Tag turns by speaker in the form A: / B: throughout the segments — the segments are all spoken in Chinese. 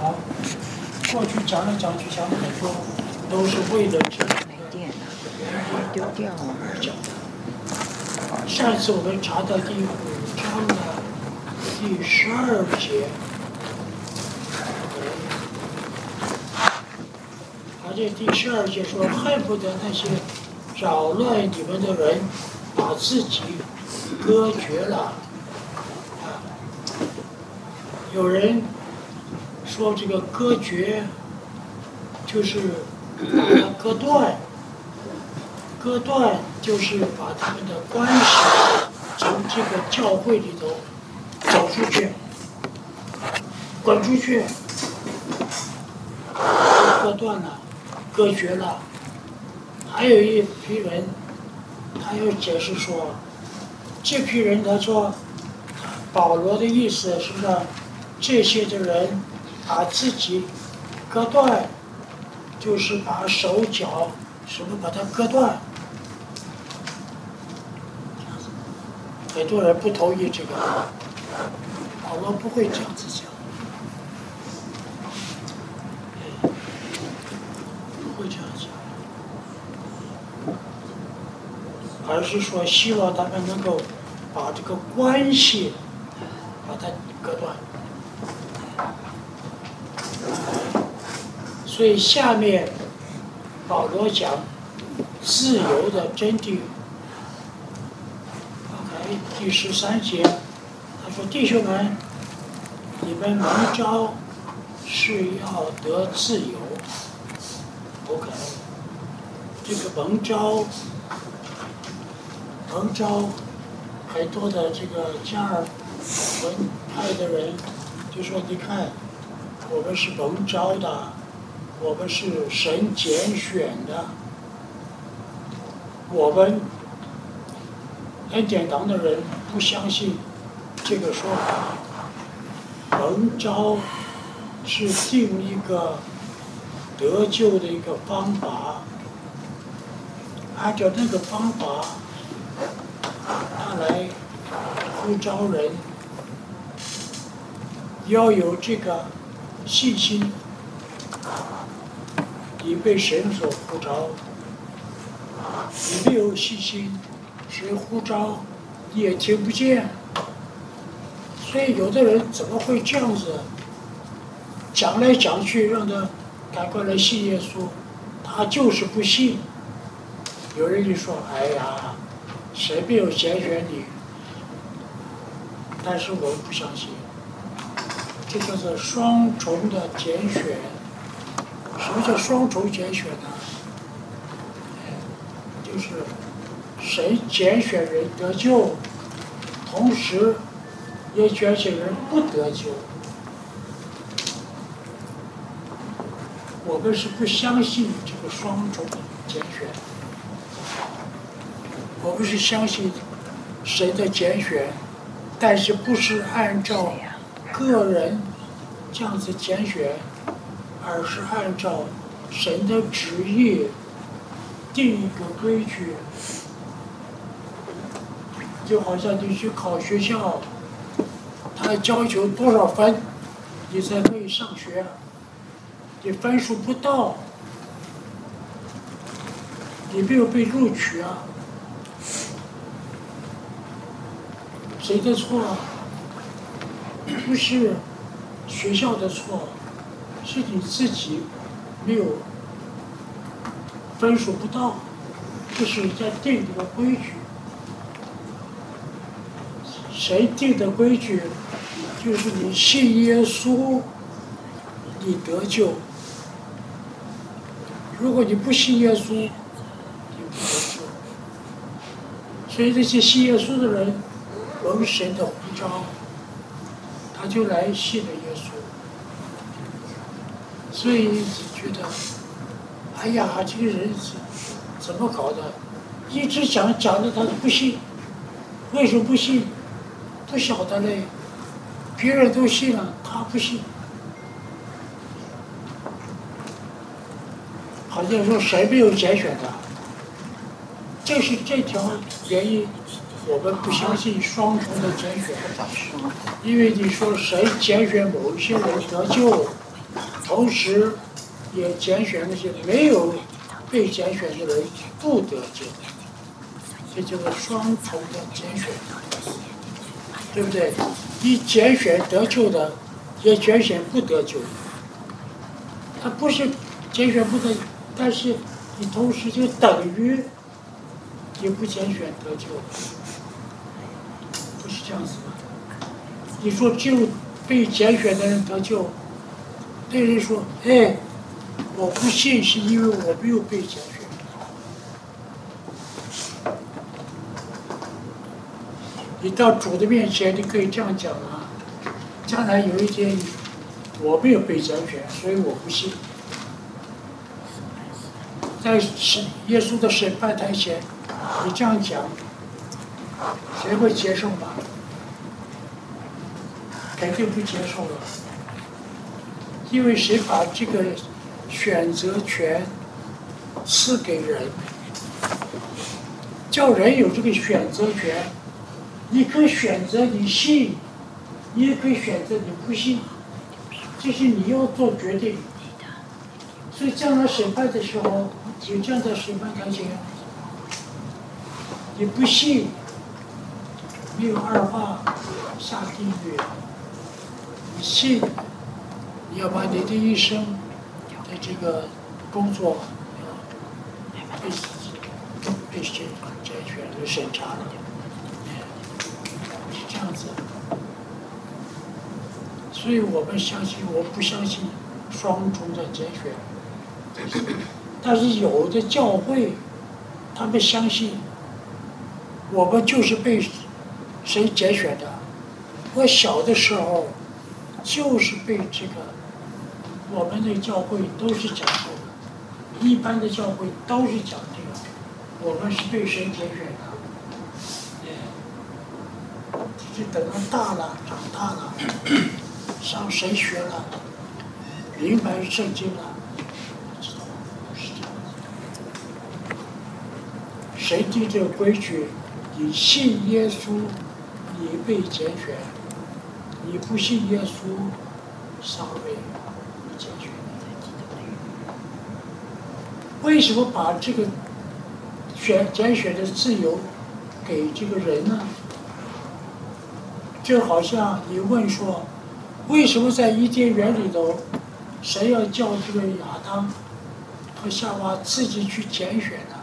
A: 好，过去讲来讲去讲很多，都是为了这个。
B: 没电了，丢掉了。
A: 上次我们查到第5章的第12节，这第12节说，恨不得那些扰乱你们的人把自己割绝了。有人说这个割绝就是把它割断，割断就是把他们的关系从这个教会里头走出去，滚出去，割断了，割绝了。还有一批人，他又解释说，这批人他说，保罗的意思是让这些的人把自己割断，就是把手脚什么把它割断。很多人不同意这个，保罗不会这样子讲，不会这样讲，而是说希望他们能够把这个关系把它割断。所以下面保罗讲自由的真谛。第13节，他说：“弟兄们，你们蒙召是要得自由。”OK， 这个蒙召，很多的这个加尔文派的人就说：“你看，我们是蒙召的，我们是神拣选的，我们。”恩典堂的人不相信这个说法，蒙召是定一个得救的一个方法，按照那个方法，他来呼召人，要有这个信心，你被神所呼召，你没有信心。谁呼召你也听不见，所以有的人怎么会这样子讲来讲去，让他赶快来信耶稣，他就是不信。有人就说：“哎呀，谁没有拣选你？”但是我们不相信，这叫做双重的拣选。什么叫双重拣选呢？就是神拣选人得救，同时也拣选人不得救。我们是不相信这个双重的拣选，我们是相信神的拣选，但是不是按照个人这样子拣选，而是按照神的旨意定一个规矩。就好像你去考学校，他要求多少分，你才可以上学。你分数不到，你没有被录取啊。谁的错？不是学校的错，是你自己没有分数不到，这是在定这个规矩。谁定的规矩，就是你信耶稣，你得救。如果你不信耶稣，你不得救。所以这些信耶稣的人，蒙神的呼召，他就来信了耶稣。所以你觉得，哎呀，这个人怎么搞的？一直讲的他都不信，为什么不信？不晓得嘞，别人都信了，他不信。好像说谁没有拣选的，这是这条原因，我们不相信双重的拣选。因为你说谁拣选某一些人得救， 同时也拣选那些没有被拣选的人不得救，这就是双重的拣选，对不对？你拣选得救的，也拣选不得救的。他不是拣选不得，但是你同时就等于你不拣选得救，不是这样子吗？你说只有被拣选的人得救，对人说，哎，我不信是因为我没有被拣选。你到主的面前，你可以这样讲啊，将来有一天我没有被拣选，所以我不信。在耶稣的审判台前，你这样讲，谁会接受吗？肯定不接受了，因为谁把这个选择权赐给人，叫人有这个选择权，你可以选择你信，你也可以选择你不信，这是你要做决定。所以将来审判的时候，你站在审判台前，你不信，没有二话下地狱。你信，你要把你的一生的这个工作被拣选和审查了，是这样子。所以我们相信，我不相信双重的拣选。但是有的教会，他们相信我们就是被谁拣选的。我小的时候就是被这个，我们的教会都是讲这个，一般的教会都是讲这个，我们是被谁拣选的？就是等到大了、长大了，上神学了，明白圣经了。谁定这个规矩？你信耶稣，你被拣选；你不信耶稣，尚未拣选。为什么把这个拣选的自由给这个人呢？就好像你问说，为什么在伊甸园里头，神要叫这个亚当和夏娃自己去拣选呢？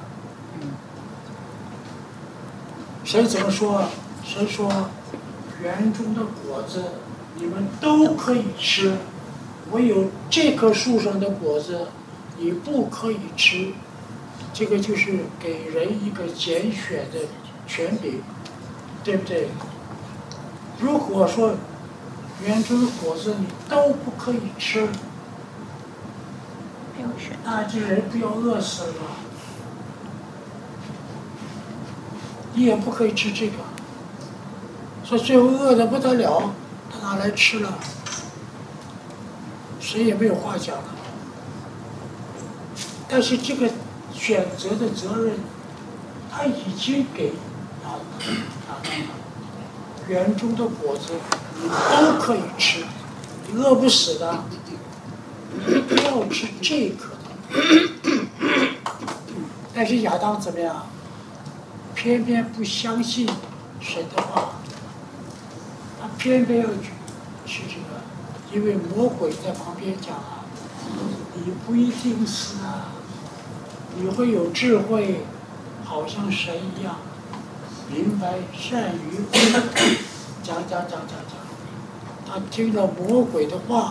A: 神怎么说？神说，园中的果子你们都可以吃，唯有这棵树上的果子你不可以吃。这个就是给人一个拣选的权柄，对不对？如果说园中的果子你都不可以吃，那这人不要饿死了。你也不可以吃这个，所以最后饿得不得了，他拿来吃了，谁也没有话讲了。但是这个选择的责任，他已经给亚当了。园中的果子你都可以吃，你饿不死的，你不要吃这颗的。但是亚当怎么样？偏偏不相信神的话，他偏偏要去这个，因为魔鬼在旁边讲啊，你不一定死啊，你会有智慧，好像神一样，明白善于讲。他听了魔鬼的话，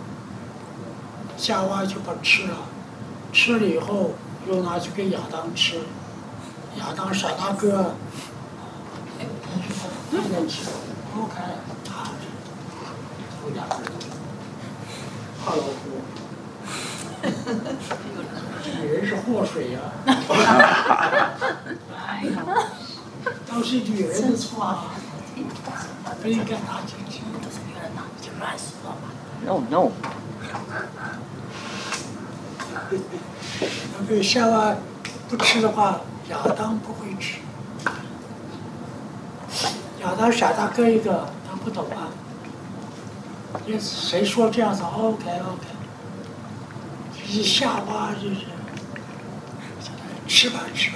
A: 夏娃就把吃了，吃了以后又拿去给亚当吃。亚当傻大个，不能吃，不开，有两个人，怕老虎，女人是祸水呀、哎呀，都是女人的错啊，不应该拿进去，都是女人拿，就乱说嘛。
B: No。
A: 要被夏娃不吃的话。亚当不会吃，亚当傻大个一个，他不懂啊。因为谁说这样子 ？OK， 一夏娃就是吃吧吃吧。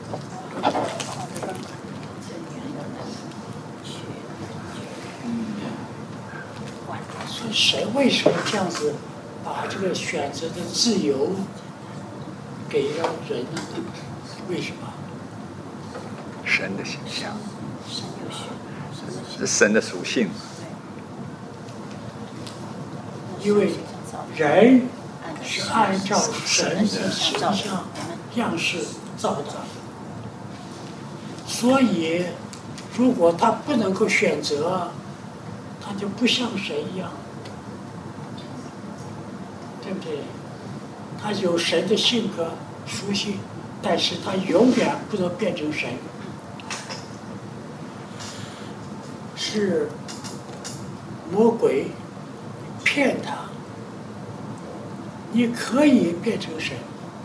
A: 所以神为什么这样子把这个选择的自由给了人呢？为什么？
C: 神的形象，是神的属性。
A: 因为人是按照神的形象样式造的，所以如果他不能够选择，他就不像神一样，对不对？他有神的性格属性，但是他永远不能变成神。是魔鬼骗他，你可以变成神。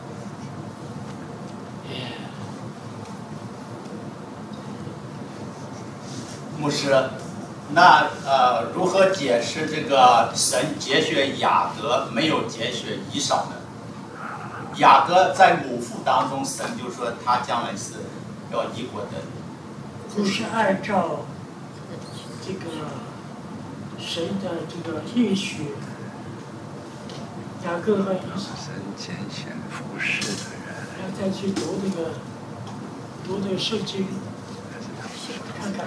D: 牧师，那如何解释这个神拣选雅各没有拣选以扫呢？雅各在母腹当中，神就说他将来是要一国的。
A: 不是按照这个神的这个应许，雅各和以扫。
C: 神拣选服侍的人。
A: 要再去读那个圣经，看看。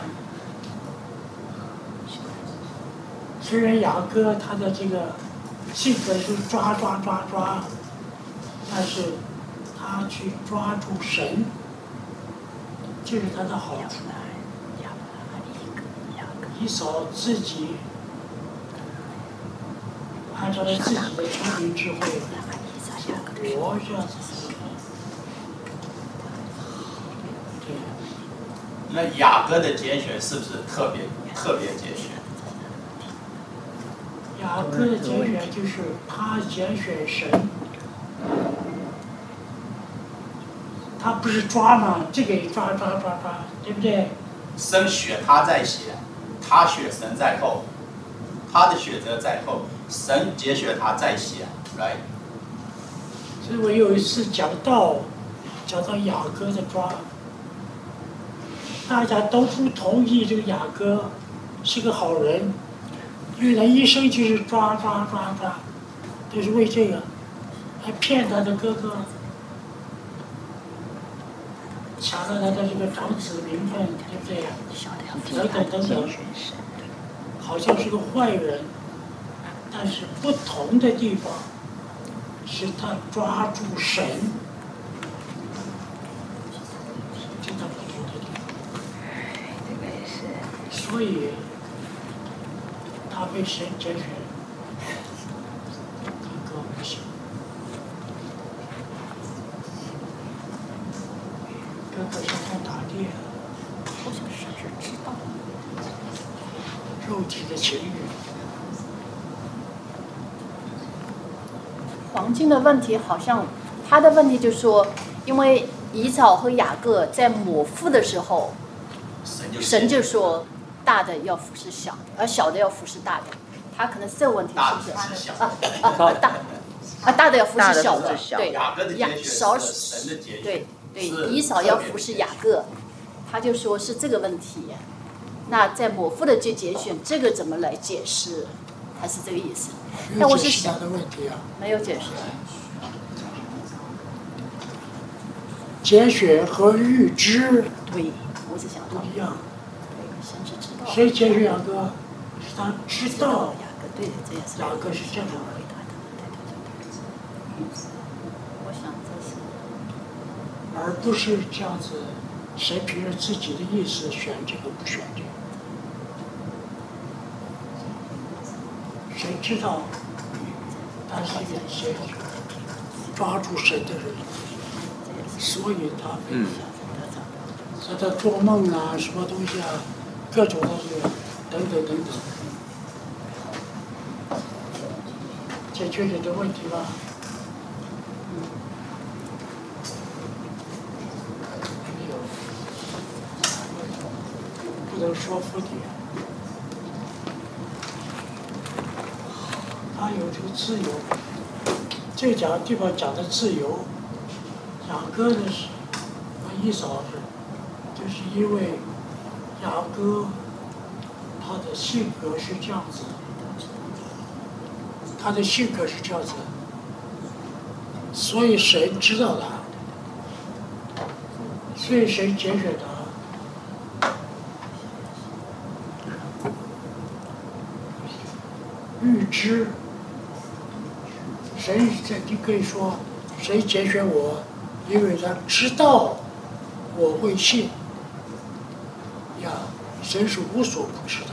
A: 虽然雅各他的这个性格是抓，但是他去抓住神，这是他的好处。以扫自己按照他自己的聪明智慧活着。对。
D: 那雅各的拣选是不是特别拣选？
A: 雅各的拣选就是他拣选神，他不是抓嘛，这个也抓，对不对？
D: 神选他在先，他选神在后，他的选择在后，神拣选他在先，来。
A: 所以我有一次讲到雅各的抓，大家都不同意这个雅各是个好人。因为他一生就是抓，都是为这个，还骗他的哥哥，抢了他的这个长子名分，对不对？等等，好像是个坏人，但是不同的地方是他抓住神，这他不同的地方。所以。他被神拣选，哥哥不行，哥哥上山打猎，好像是知道肉体的情欲。
E: 黄金的问题好像他的问题就是说，因为以扫和雅各在母腹的时候，神就说。大的要服侍小的，而小的要服侍大的，他可能是这个问题是不是？大的要服侍小的，对，以扫要服侍雅各，他就说是这个问题。那在母腹的拣选，这个怎么来解释？还是这个意思？但我是
A: 想的问题啊，
E: 没有解释。
A: 拣选和预知，
E: 对，我是想
A: 不一样。
E: 谁
A: 拣选雅各？是他知道雅各是这样的。
E: 我想这是，
A: 而不是这样子，谁凭着自己的意思选这个不选这个？谁知道？他是一个谁抓住神的人，所以他所以他做梦啊，什么东西啊？各种的这个等等，解决你的问题吧。没有，不能说服你。他有这个自由， 这地方讲的自由，雅各的是和以扫是，就是因为雅各他的性格是这样子，他的性格是这样子，所以神知道他，所以神拣选他。预知，神你可以说，谁拣选我，因为他知道我会信。呀，神是无所不知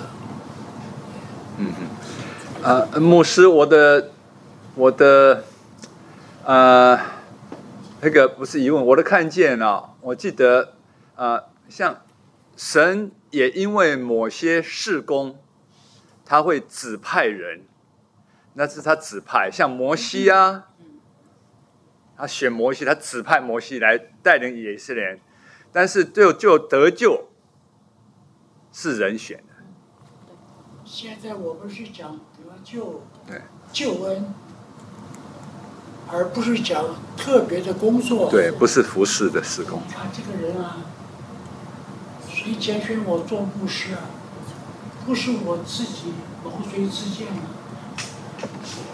A: 的。
C: 牧师，我的那个不是疑问，我的看见啊，我记得像神也因为某些事工，他会指派人，那是他指派，像摩西啊，他选摩西，他指派摩西来带领以色列人，但是就得救是人选的。
A: 现在我们是讲得救，
C: 对，
A: 救恩，而不是讲特别的工作。
C: 对，不是服侍的事工。
A: 你看这个人啊，谁拣选我做牧师啊？不是我自己毛遂自荐的。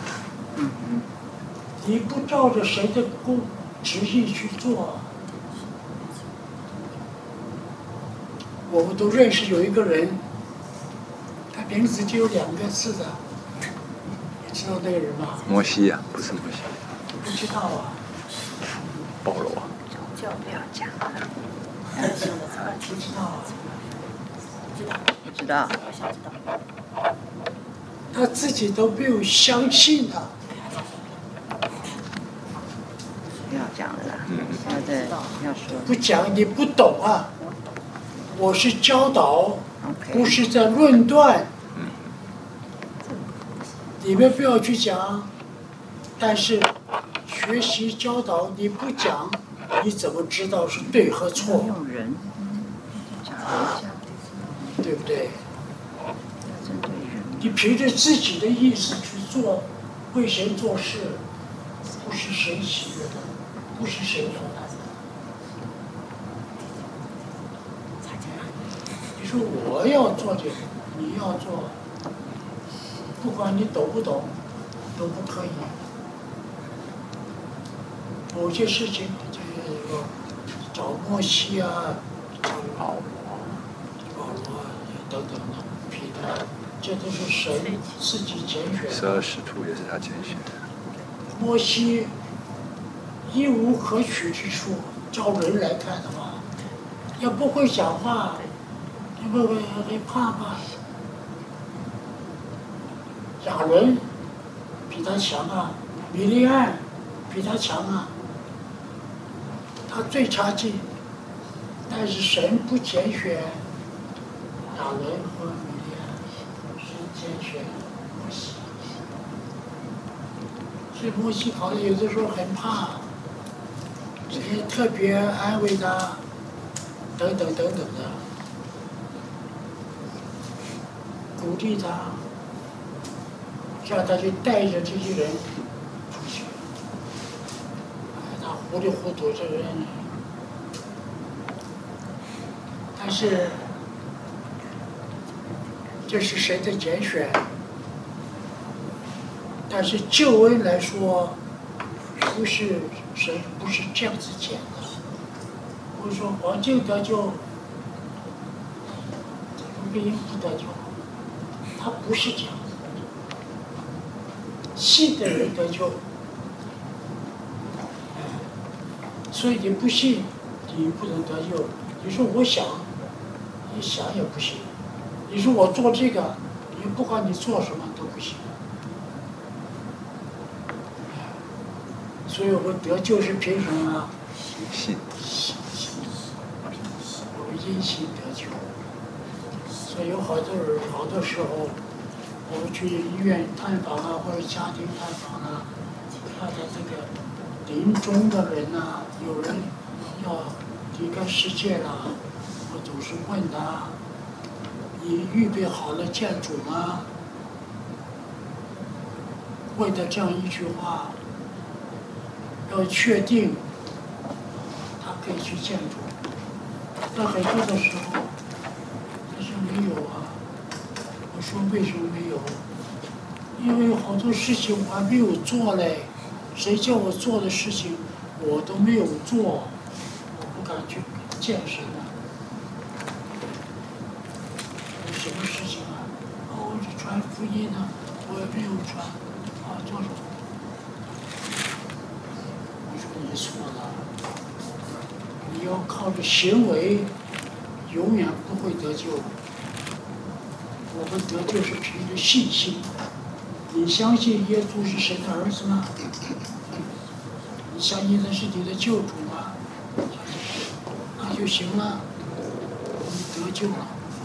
A: 你不照着谁的旨意去做，我们都认识有一个人，他名字就有2个字的，你知道那个人吗？
C: 摩西啊，不是摩西，
A: 不知道啊。
C: 保罗啊。
B: 就不要讲了。
A: 不知道啊。
B: 不知道。
A: 他自己都没有相信他。
B: 不要讲了啦。要说。
A: 不讲你不懂啊。我是教导，
B: OK
A: 不是在论断。你们不要去讲，但是学习教导你不讲，你怎么知道是对和错？
B: 用人讲人家，
A: 对不对？
B: 要针对人。
A: 你凭着自己的意思去做，为神做事，不是神喜悦的，不是神所爱的。你说我要做这个，你要做，不管你懂不懂，都不可以。某些事情，就是说找摩西啊，找保罗等等的，彼得，这都是神自己拣选的。
C: 12使徒也是他拣选的。
A: 摩西一无可取之处，照人来看的话，也不会讲话，也不会怕吧？亚伦比他强啊，米利暗比他强啊，他最差劲，但是神不拣选亚伦和米利暗，神拣选摩西。所以摩西好像有的时候很怕，也特别安慰他，等等等等的，鼓励他，让他去带着这些人出去。他糊里糊涂这个人，但是这是谁的拣选？但是救恩来说，不是神不是这样子讲的。不是说黄金得救，绿茵不得救，他不是这样子。信的人得救，所以你不信，你不能得救。你说我想，你想也不行。你说我做这个，你不管你做什么都不行。所以我们得救是凭什么啊？
C: 信。
A: 我们因信得救。所以有好多时候，我们去医院探访啊，或者家庭探访啊，看到这个临终的人呐、有人要离开世界了，我总是问他：你预备好了见主吗？问的这样一句话。 要确定他可以去见主。在很多的时候，他说没有啊。我说为什么没有？因为有好多事情我还没有做嘞，谁叫我做的事情我都没有做，我不敢去见神啊。有什么事情啊？我去传福音啊，我也没有传，做什么？我说你错了，你要靠着行为，永远不会得救。我们得救是凭着信心。你相信耶稣是神的儿子吗？你相信他是你的救主吗？那就行了，你得救了。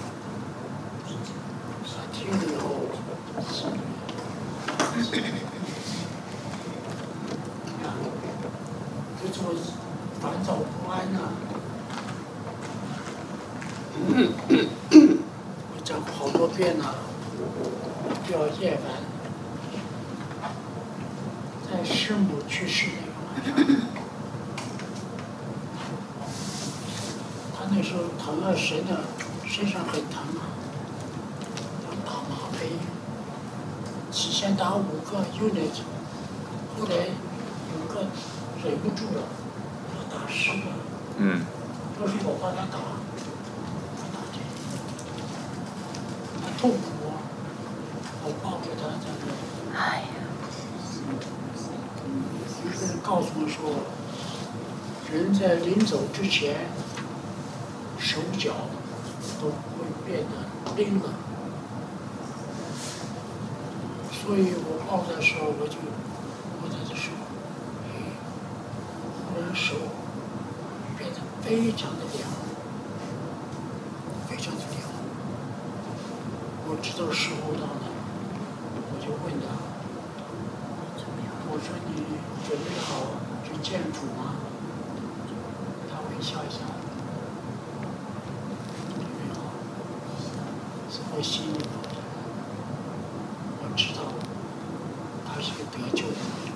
A: 听了以后，就这么烦躁不安呐、我讲过好多遍了、不要厌烦。在师母去世那个晚上，他那时候疼啊，神啊，身上很疼啊，要打吗啡，起先打5个 unit， 后来有个忍不住了，要打10个。都是我帮他打，他痛苦啊，我抱着他在那。
E: 哎呀。
A: 有个人告诉我说，人在临走之前，手脚都会变得冰冷，所以我抱的时候，我在这说，忽然手变得非常的凉，非常的凉。我知道时候到了，我就问他。我说你准备好去见主吗？他微笑一下，准备好，是我心里头的，我知道他是个得救的人。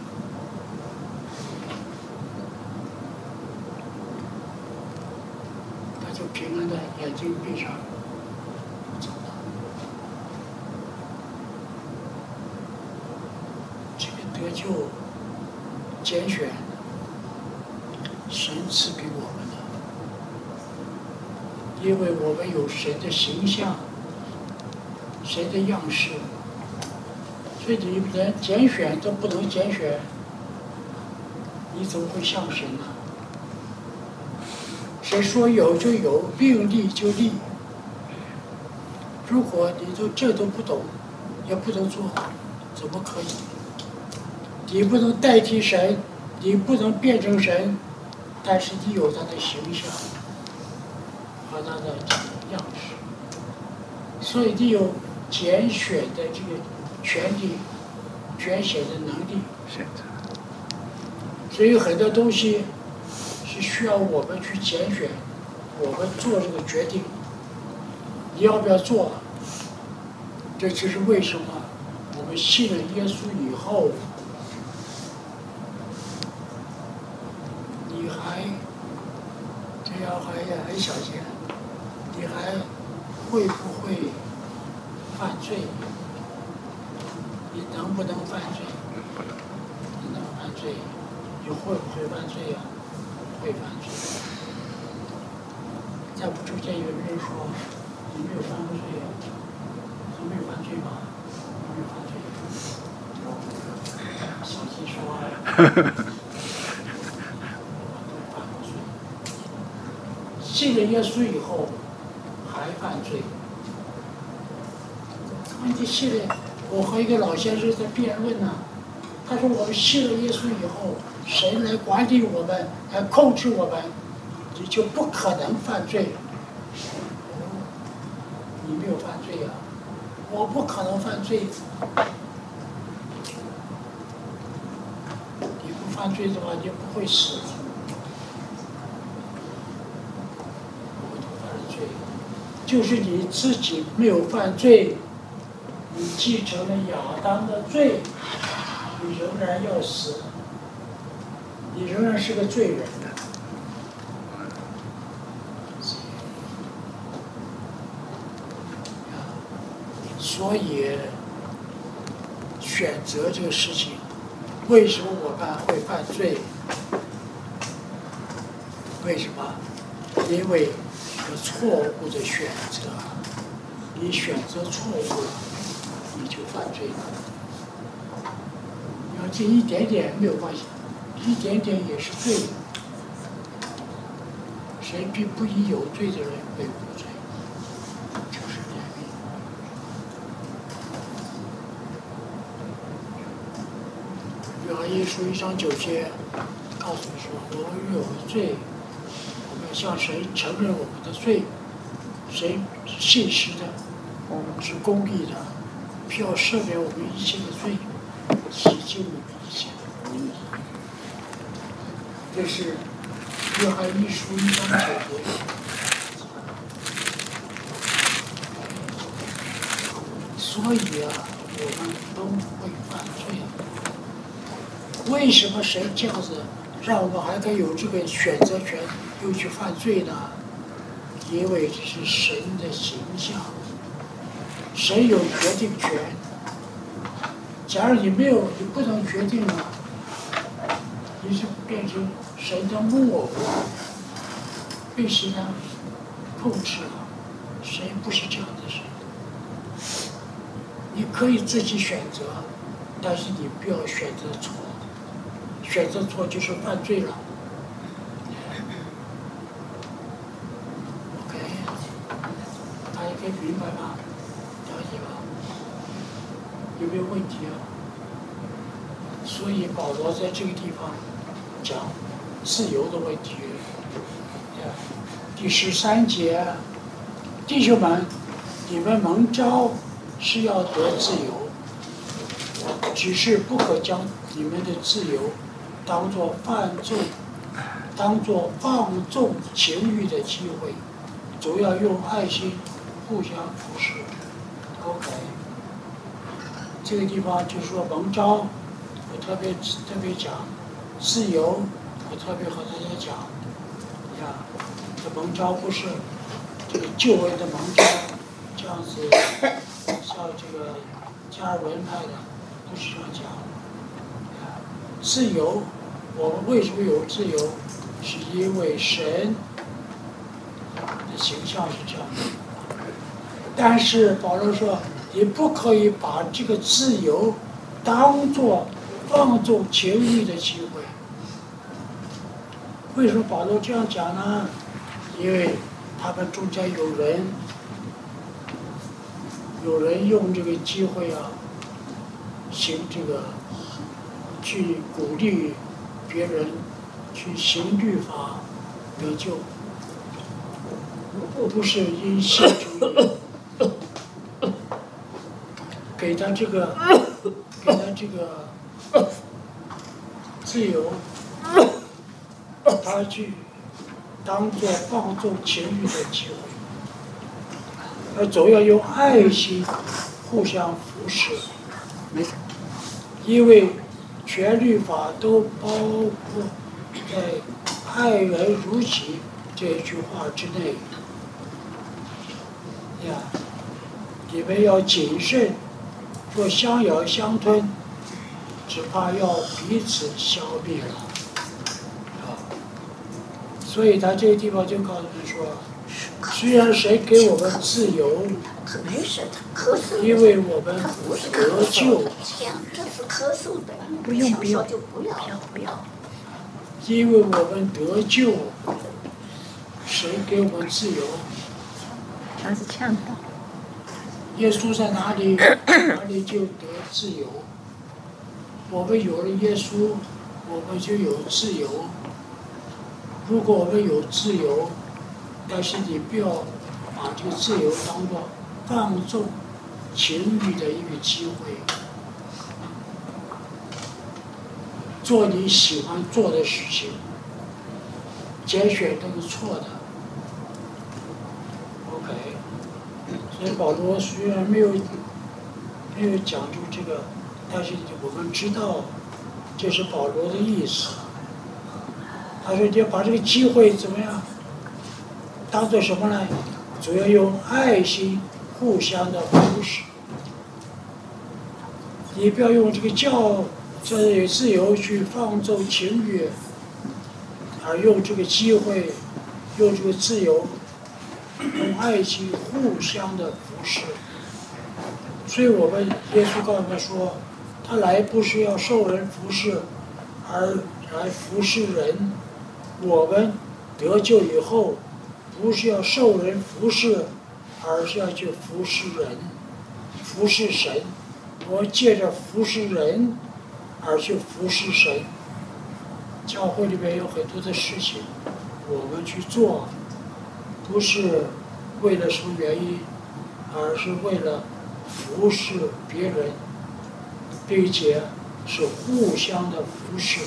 A: 他就平安的眼睛闭上，走了。这个得救拣选，神赐给我们的，因为我们有神的形象，神的样式，所以你连拣选都不能拣选，你怎么会像神呢？谁说有就有，命立就立。如果你这都不懂，也不能做，怎么可以？你不能代替神，你不能变成神，但是你有他的形象和他的样式，所以你有拣选的这个权利，拣选的能力。所以很多东西是需要我们去拣选，我们做这个决定，你要不要做？这就是为什么我们信了耶稣以后，你还这样还很小心，你还会不会犯罪？你能不能犯罪？你能犯罪？你会不会犯罪呀？会犯罪。再不出现有人说你没有犯过罪呀？说没有犯罪吧？没有犯罪。小心说话。信了耶稣以后还犯罪。问题信了，我和一个老先生在辩论呢，他说我们信了耶稣以后，神来管理我们，来控制我们，你就不可能犯罪。你没有犯罪啊，我不可能犯罪。你不犯罪的话，你不会死。就是你自己没有犯罪，你继承了亚当的罪，你仍然要死。 你仍然是个罪人的。所以选择这个事情，为什么我们会犯罪？为什么？因为有错误的选择，你选择错误了，你就犯罪了。你要这一点点没有关系，一点点也是罪的。谁并不以有罪的人为无罪，就是这样。约翰一书1章9节告诉你说：“我们有罪，我们向神承认我们的罪，神是信实的，我们是公义的，必要赦免我们一切的罪，洗净我们一切的不义。”这是约翰一书1章9节。所以啊，我们都会犯罪。为什么神这样子让我们还可以有这个选择权，又去犯罪呢？因为这是神的形象，神有决定权。假如你没有，你不能决定了，你是变成神的木偶，被谁呢控制了？神不是这样的神。你可以自己选择，但是你不要选择错。选择错就是犯罪了。OK， 大家可以明白吗？了解吧？有没有问题啊？所以保罗在这个地方讲自由的问题。第13节，弟兄们，你们蒙召是要得自由，只是不可将你们的自由当作放纵情欲的机会，总要用爱心互相扶持。OK， 这个地方就是说蒙召，我特别讲自由，我特别和大家讲，呀，这蒙召不是这个救恩的蒙召，这样子像这个加尔文派的不是这样讲。自由，我们为什么有自由？是因为神的形象是这样的。但是保罗说，你不可以把这个自由当作放纵情欲的机会。为什么保罗这样讲呢？因为他们中间有人用这个机会啊，行这个去鼓励别人去行律法得救，不是因信主义给他这个自由，他去当作放纵情欲的机会，而总要用爱心互相扶持。因为全律法都包括在爱人如己这句话之内。呀，你们要谨慎，若相咬相吞，只怕要彼此消灭了。所以他这个地方就告诉你说，虽然谁给我们自由，
F: 没事，他咳嗽。
A: 因为我们得救。
F: 这是咳嗽的。
B: 不用，
F: 不要。
A: 因为我们得救，谁给我们自由？
B: 他是呛到。
A: 耶稣在哪里，哪里就得自由。我们有了耶稣，我们就有自由。如果我们有自由，但是你不要把这个自由当作放纵情欲的一个机会，做你喜欢做的事情，拣选都是错的。OK， 所以保罗虽然没有讲出这个，但是我们知道这是保罗的意思。 他说你要把这个机会怎么样，当做什么呢？主要用爱心互相的扶持。你不要用这个自由去放纵情欲，而用这个机会，用这个自由，用爱心互相的扶持。所以我们耶稣告诉我们说，他来不是要受人服侍，而来服侍人。我们得救以后，不是要受人服侍，而是要去服侍人，服侍神。我借着服侍人而去服侍神。教会里面有很多的事情，我们去做，不是为了什么原因，而是为了服侍别人，并且是互相的服侍。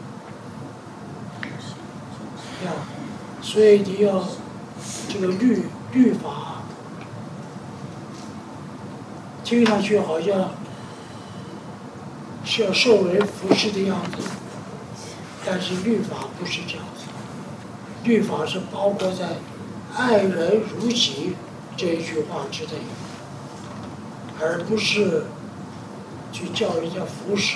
A: 所以你要这个律法，听上去好像是要受人服侍的样子，但是律法不是这样子。律法是包括在爱人如己这一句话之内，而不是去叫人家服侍，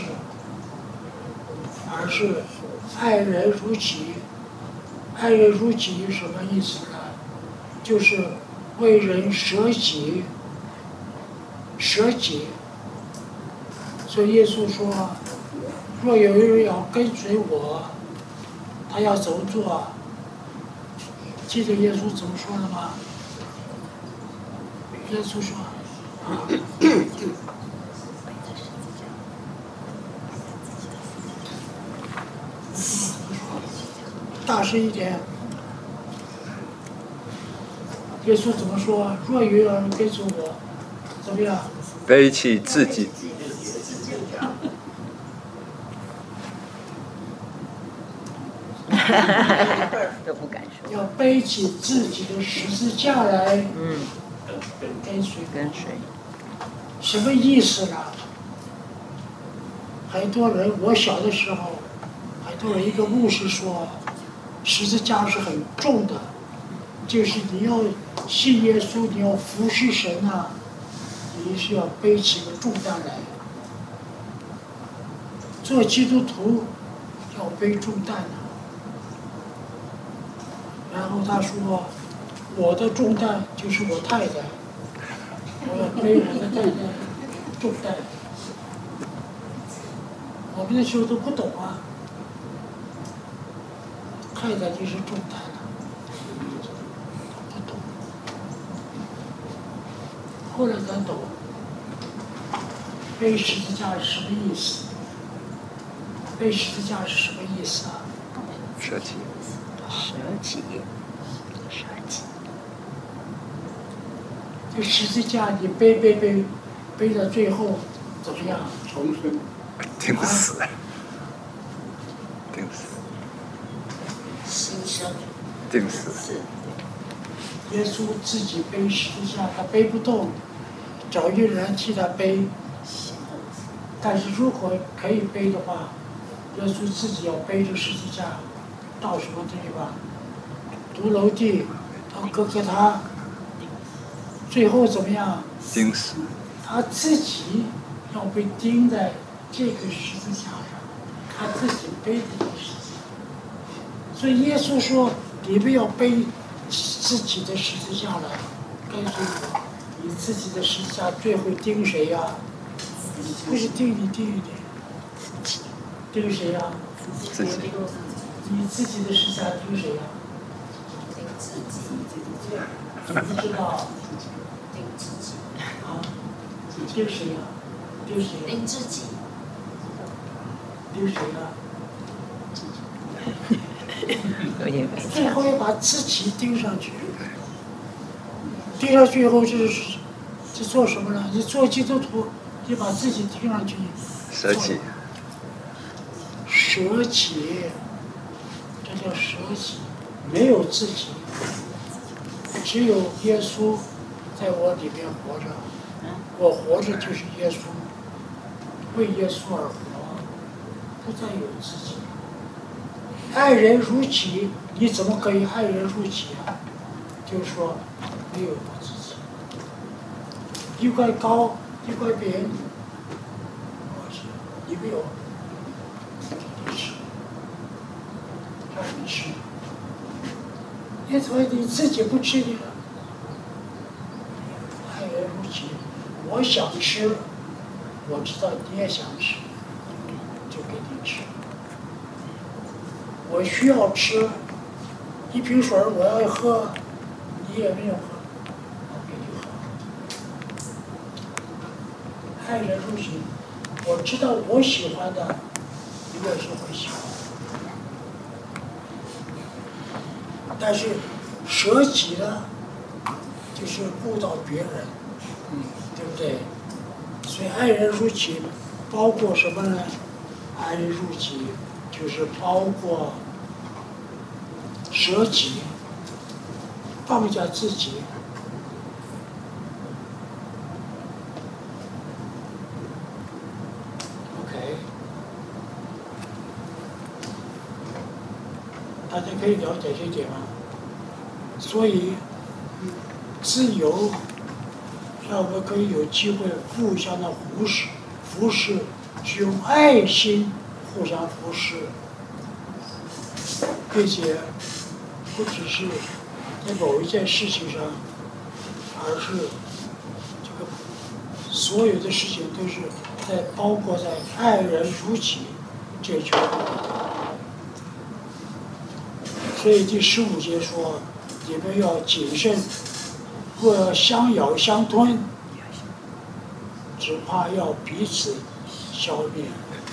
A: 而是爱人如己。爱人如己是什么意思呢？就是为人舍己，舍己。所以耶稣说，若有人要跟随我，他要怎么做？记得耶稣怎么说的吗？耶稣说，大声一点。耶稣怎么说？若有人跟随我，怎么样？
C: 背起自己。
B: 都不敢说。
A: 要背起自己的十字架来，跟随。什么意思呢？很多人，我小的时候，很多人一个牧师说，十字架是很重的，就是你要信耶稣，你要服侍神啊，你是要背起个重担来。做基督徒要背重担的。然后他说，我的重担就是我太太，我要背我的太太重担。我们那时候都不懂啊，太太就是重担了，不懂。后来才懂，背十字架是什么意思？背十字架是什么意思啊？
C: 舍己。
A: 这十字架你背到最后怎么样？重生。
C: 定死。
F: 牺牲。
C: 定死。
A: 耶稣自己背十字架，他背不动，找一个人替他背。但是如果可以背的话，耶稣自己要背着十字架到什么地方？独楼地，到哥哥他，最后怎么样？
C: 钉死。
A: 他自己要被钉在这个十字架上，他自己背这个十字架。所以耶稣说：“你们要背自己的十字架来跟随我。你自己的十字架最后钉谁呀？不是钉你，钉谁呀？
C: 自己。
A: 你自己的十字架钉谁呀？你不知道。啊？钉谁呀？钉谁呀？
F: 钉自己。
A: 钉谁呀？最后要把自己钉上去。钉上去以后是做什么呢？你做基督徒，你把自己钉上去。
C: 舍己。
A: 舍己，这叫舍己，没有自己，只有耶稣在我里面活着，我活着就是耶稣，为耶稣而活，不再有自己。 爱人如己，你怎么可以爱人如己啊？就是说，没有我自己，一块高，一块扁，你没有，给你吃，让你吃，你怎么你自己不吃呢？爱人如己，我想吃，我知道你也想吃，就给你吃。我需要吃一瓶水，我要喝，你也没有喝，我给你喝。爱人如己，我知道我喜欢的，你也是会喜欢。但是舍己呢，就是顾到别人，对不对？所以爱人如己，包括什么呢？爱人如己就是包括舍己，放下自己。OK， 大家可以了解这一点吗？所以，自由让我们可以有机会互相的服侍，是用爱心互相服侍，并且不只是在某一件事情上，而是这个所有的事情都是包括在爱人如己这句话。所以第15节说，你们要谨慎，若要相咬相吞，只怕要彼此消灭。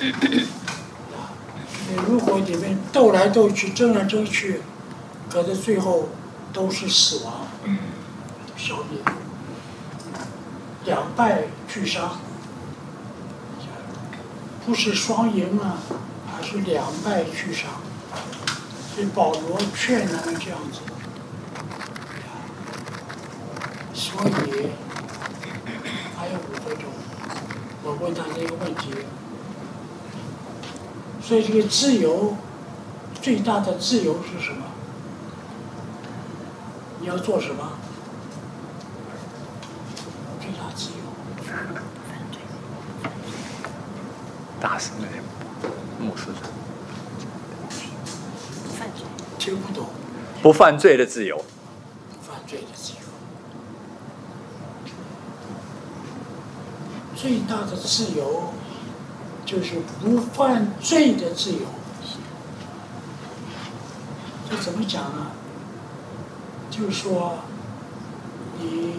A: 如果你们斗来斗去，争来争去，可能最后都是死亡，消灭，两败俱伤，不是双赢啊，而是两败俱伤。所以保罗劝他们这样子。所以还有5分钟，我问大家一个问题。所以这个自由，最大的自由是什么？你要做什么？最大自由。
C: 大声的牧师的。
A: 听不懂。
C: 不犯罪的自由。
A: 不犯罪的自由。最大的自由就是不犯罪的自由。这怎么讲呢？就是说，你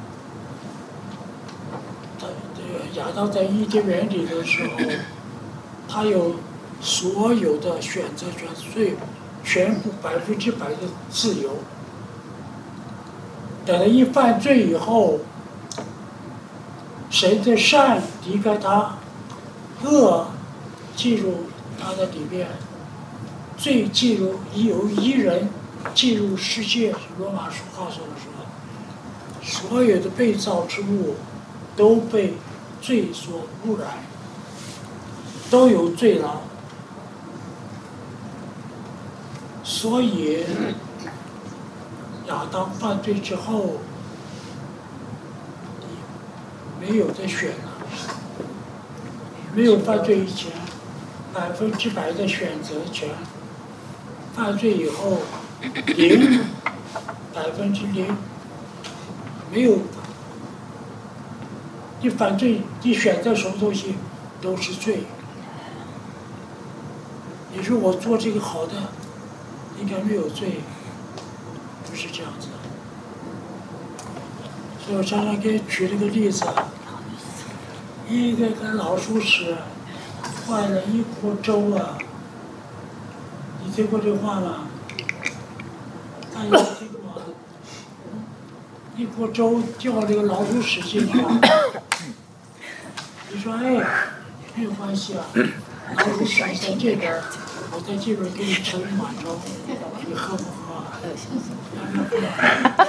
A: 亚当在伊甸园里的时候，他有所有的选择权，所以全部100%的自由。等他一犯罪以后，神的善离开他，恶进入他的里面，罪进入由一人进入世界。罗马书告诉我说，所有的被造之物都被罪所污染，都有罪了。所以亚当犯罪之后，没有再选了。没有犯罪以前，100%的选择权；犯罪以后，0%，没有。你犯罪，你选择什么东西都是罪。你说我做这个好的，应该没有罪，不是这样子。所以我常常给你举了个例子，一个老鼠屎坏了一锅粥啊！你听过这话吗？大家听过？一锅粥掉这个老鼠屎进去，你说哎，没有关系啊，老鼠屎在这边，我在这边给你盛一碗粥，你喝不喝？当然喝。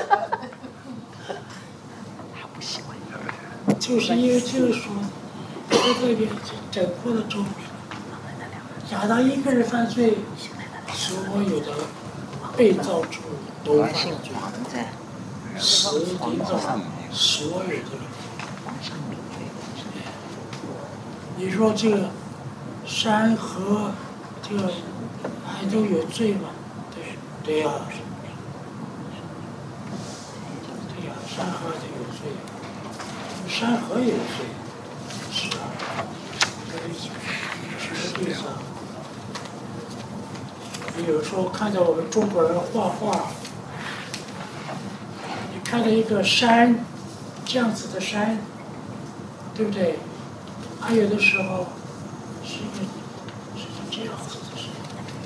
A: 就是因为这个说，在这里整锅的粥，亚当一个人犯罪， 所有的被造之物都犯
B: 姓
A: 了罪，
B: 黄在，
A: 死领导所有的人。
B: 黄上明月。
A: 你说这个山河这个还都有罪吗？对呀、对呀、山河都有罪，山河有罪，是啊，实际上，你有时候看到我们中国人画画，你看到一个山，这样子的山，对不对？还有的时候是这样子的山，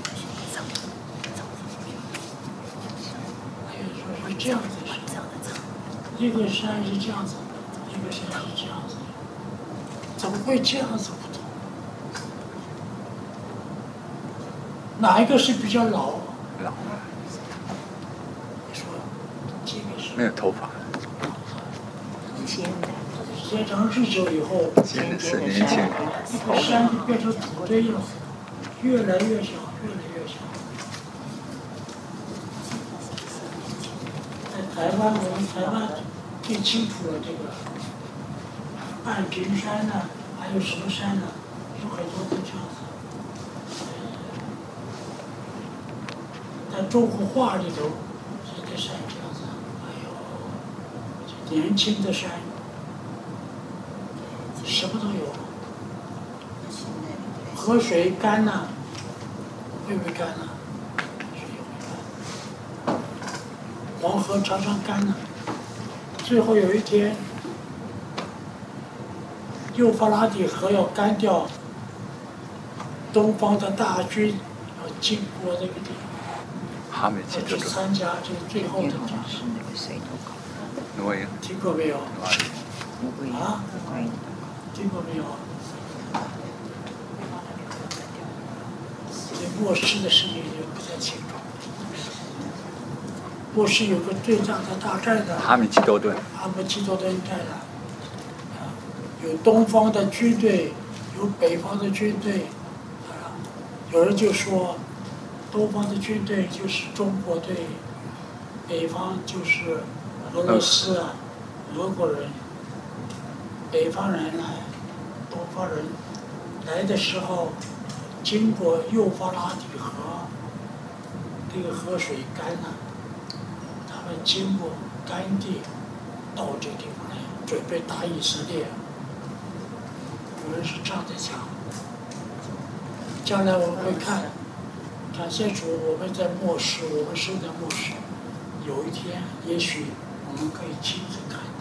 A: 还有说是这样子的山，一个山是这样子，一个山是这样子，怎么会这样子不同？哪一个是比较老？
C: 老
A: 你说这个是
C: 没有头发，
B: 现代
A: 时间长日久以后，
C: 现在是年
A: 山
C: 轻人。
A: 一个山就变成土堆了，越来越小，越来越小。在台湾，我们台湾最清楚了这个半屏山呢、还有什么山呢、有很多都这样子。在中国画里头，这个山这样子，这年轻的山。什么都有，河水干呐、会不会干呐、水会干。黄河常常干呐、最后有一天，幼发拉底河要干掉，东方的大军要经过这个地方，
C: 哈美记得
A: 要去参加这个最后的战
B: 是
A: 争。
B: 那个谁都搞，
C: 挪威，
A: 听过没有？
B: 不会
A: 啊
B: 不会
A: 听过没有？对末世的事情也不太清楚。末世有个最大的大战的，
C: 哈米基多顿，
A: 阿姆基多顿战了，有东方的军队，有北方的军队，有人就说，东方的军队就是中国队，北方就是俄罗斯啊，俄国人，北方人来，东方人来的时候，经过幼发拉底河，这个河水干了，他们经过干地，到这个地方来，准备打以色列。有人是这样在讲。将来我们会看，感谢主，我们在末世，我们生在末世，有一天也许我们可以亲自看到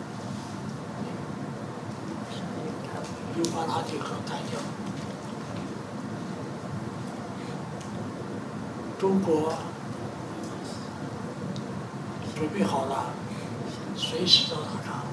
A: 幼发拉底河干掉。中国准备好了，随时都打仗。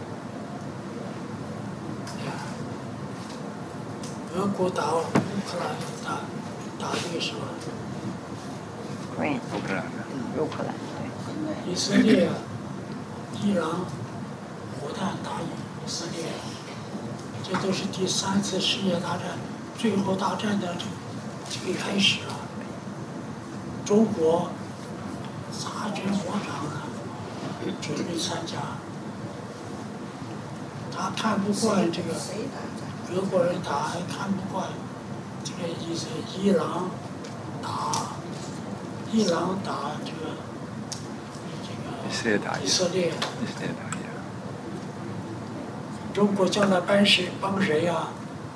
A: 俄国打乌克兰，打这个什么？
B: 乌克兰，
C: 乌克兰的，
B: 乌克兰对，
A: 以色列、伊朗火弹打以色列，这都是第3次世界大战最后大战的这个开始了。中国擦军火场了，准备参加。他看不惯这个俄国人打，还看不惯这个伊朗打这个
C: 以色列打
A: 以色列。
C: 以色列打伊朗，
A: 中国将来帮谁呀、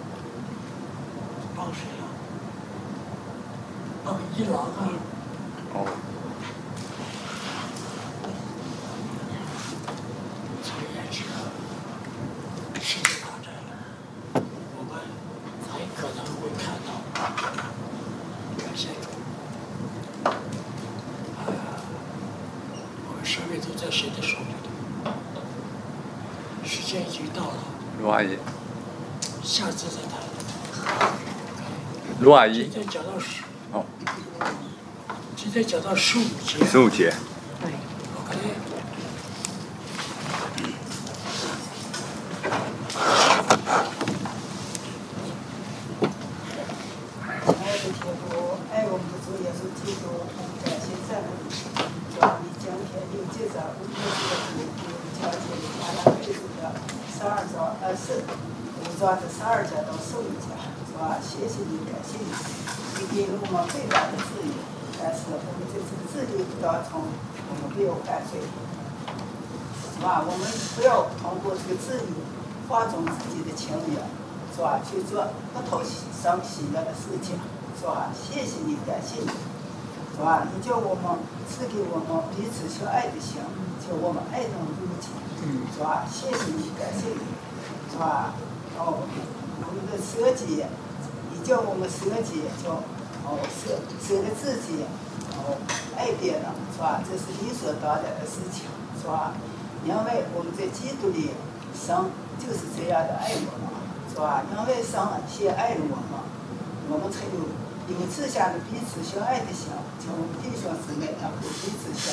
A: 帮谁呀、帮伊朗啊！
C: 哦，
A: 这个也是世界大战，我们还可能会看到。感谢主，我们生命都在谁的手里头？时间已经到了，
C: 卢阿姨，
A: 下次再谈。
C: 卢阿姨
A: 今，天讲到
C: 哦，
A: 今天讲到15节。
C: 15节，
B: 对，
A: OK。
G: 爱的天父，爱我们的主耶稣基督，感谢赞美你，主啊，你今天又接着我们这个主条件马拉贝主的12章5章的12节到15节，主啊，谢谢你，感谢你，你给了我们最大的自由，但是我们这次自由不当中，我们没有犯罪，是吧？我们不要通过这个自由放纵自己的情欲，是吧？去做不讨上喜悦的事情，是吧？谢谢你，感谢你，是吧？你叫我们赐给我们彼此相爱的心，叫我们爱人如己，是吧？谢谢你，感谢你，是吧？我们的舍己，你叫我们舍己，叫舍了自己，爱别人，是吧？这是理所当然的事情，是吧？因为我们在基督里，神就是这样的爱我们，是吧？因为神先爱了我们，我们才有赐下的彼此相爱的心，叫我们弟兄姊妹能够彼此相爱。